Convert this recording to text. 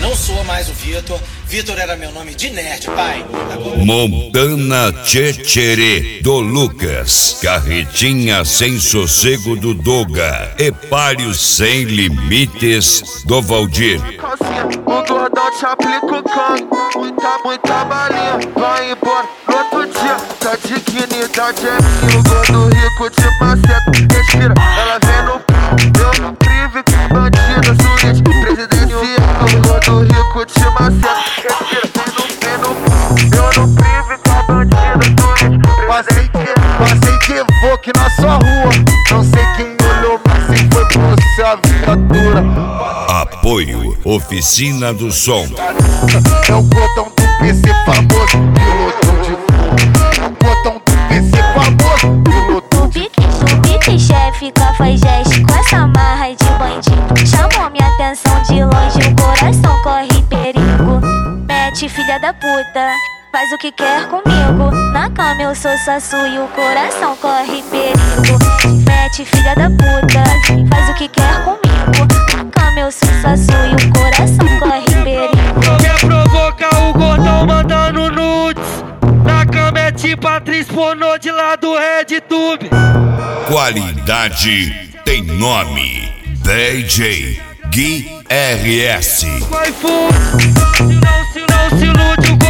Não sou mais o Vitor. Vitor era meu nome de nerd, pai. Agora... Montana Tchetcherê do Lucas, Carretinha Sem Sossego do Doga, Epário Sem Limites do Valdir. O gordão te aplica o canto, muita balinha, vai embora no outro dia. Tá dignidade é minha, o gordo rico te maceta, respira, ela vem no eu não prive, bandida, suíte, presidencial. O gordo rico te maceta, respira, vem no eu não prive, bandida, suíte, passei que vou que na sua rua, não sei quem olhou, mas se foi você a viatura. Apoio Oficina do Som. É o botão do PC famoso, pilotão de fogo. É o botão do PC famoso, pilotão de fogo. O beat chefe faz gesto com essa marra de bandido. Chamou minha atenção de longe, o coração corre perigo. Mete filha da puta, faz o que quer comigo. Na cama eu sou sua sua e o coração corre perigo. Mete filha da puta, faz o que quer comigo. Na cama eu sou sua sua e o coração corre perigo. Quer provocar o gordão mandando nudes. Na cama é tipo atriz pornô de lá do RedTube. Qualidade tem nome. DJ Gui RS. Vai fundo, se não se ilude, o